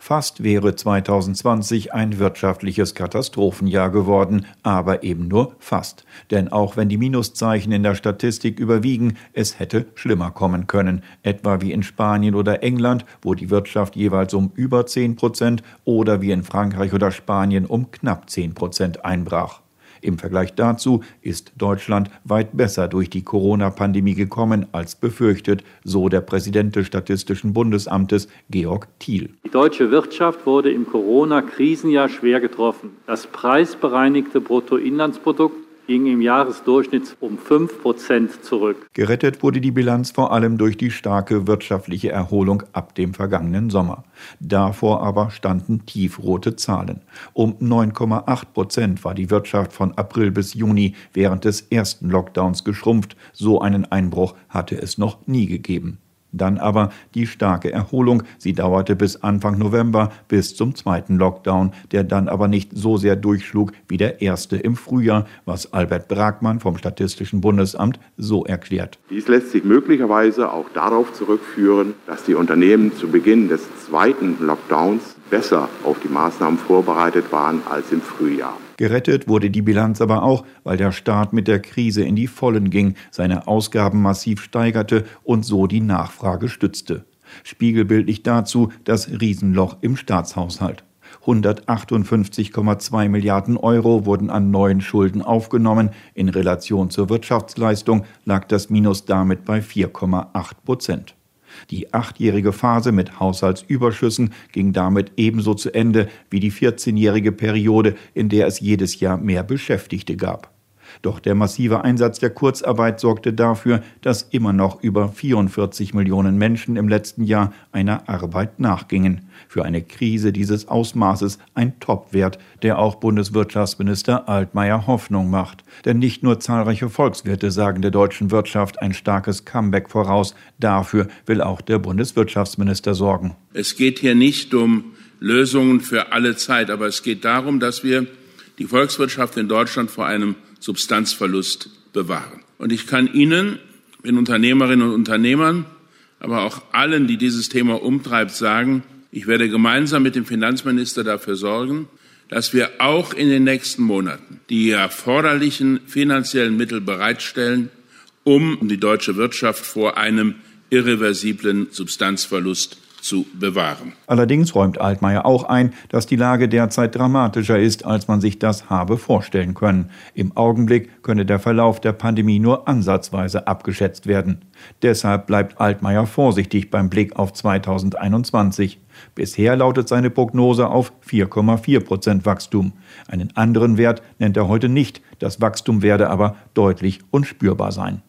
Fast wäre 2020 ein wirtschaftliches Katastrophenjahr geworden, aber eben nur fast. Denn auch wenn die Minuszeichen in der Statistik überwiegen, es hätte schlimmer kommen können. Etwa wie in Spanien oder England, wo die Wirtschaft jeweils um über 10% oder wie in Frankreich oder Spanien um knapp 10% einbrach. Im Vergleich dazu ist Deutschland weit besser durch die Corona-Pandemie gekommen als befürchtet, so der Präsident des Statistischen Bundesamtes, Georg Thiel. Die deutsche Wirtschaft wurde im Corona-Krisenjahr schwer getroffen. Das preisbereinigte Bruttoinlandsprodukt ging im Jahresdurchschnitt um 5% zurück. Gerettet wurde die Bilanz vor allem durch die starke wirtschaftliche Erholung ab dem vergangenen Sommer. Davor aber standen tiefrote Zahlen. Um 9,8% war die Wirtschaft von April bis Juni während des ersten Lockdowns geschrumpft. So einen Einbruch hatte es noch nie gegeben. Dann aber die starke Erholung. Sie dauerte bis Anfang November, bis zum zweiten Lockdown, der dann aber nicht so sehr durchschlug wie der erste im Frühjahr, was Albert Bragmann vom Statistischen Bundesamt so erklärt. Dies lässt sich möglicherweise auch darauf zurückführen, dass die Unternehmen zu Beginn des zweiten Lockdowns besser auf die Maßnahmen vorbereitet waren als im Frühjahr. Gerettet wurde die Bilanz aber auch, weil der Staat mit der Krise in die Vollen ging, seine Ausgaben massiv steigerte und so die Nachfrage stützte. Spiegelbildlich dazu das Riesenloch im Staatshaushalt. 158,2 Milliarden Euro wurden an neuen Schulden aufgenommen. In Relation zur Wirtschaftsleistung lag das Minus damit bei 4,8%. Die 8-jährige Phase mit Haushaltsüberschüssen ging damit ebenso zu Ende wie die 14-jährige Periode, in der es jedes Jahr mehr Beschäftigte gab. Doch der massive Einsatz der Kurzarbeit sorgte dafür, dass immer noch über 44 Millionen Menschen im letzten Jahr einer Arbeit nachgingen. Für eine Krise dieses Ausmaßes ein Topwert, der auch Bundeswirtschaftsminister Altmaier Hoffnung macht. Denn nicht nur zahlreiche Volkswirte sagen der deutschen Wirtschaft ein starkes Comeback voraus. Dafür will auch der Bundeswirtschaftsminister sorgen. Es geht hier nicht um Lösungen für alle Zeit, aber es geht darum, dass wir die Volkswirtschaft in Deutschland vor einem Substanzverlust bewahren. Und ich kann Ihnen, den Unternehmerinnen und Unternehmern, aber auch allen, die dieses Thema umtreibt, sagen, ich werde gemeinsam mit dem Finanzminister dafür sorgen, dass wir auch in den nächsten Monaten die erforderlichen finanziellen Mittel bereitstellen, um die deutsche Wirtschaft vor einem irreversiblen Substanzverlust zu bewahren. Allerdings räumt Altmaier auch ein, dass die Lage derzeit dramatischer ist, als man sich das habe vorstellen können. Im Augenblick könne der Verlauf der Pandemie nur ansatzweise abgeschätzt werden. Deshalb bleibt Altmaier vorsichtig beim Blick auf 2021. Bisher lautet seine Prognose auf 4,4% Wachstum. Einen anderen Wert nennt er heute nicht. Das Wachstum werde aber deutlich und spürbar sein.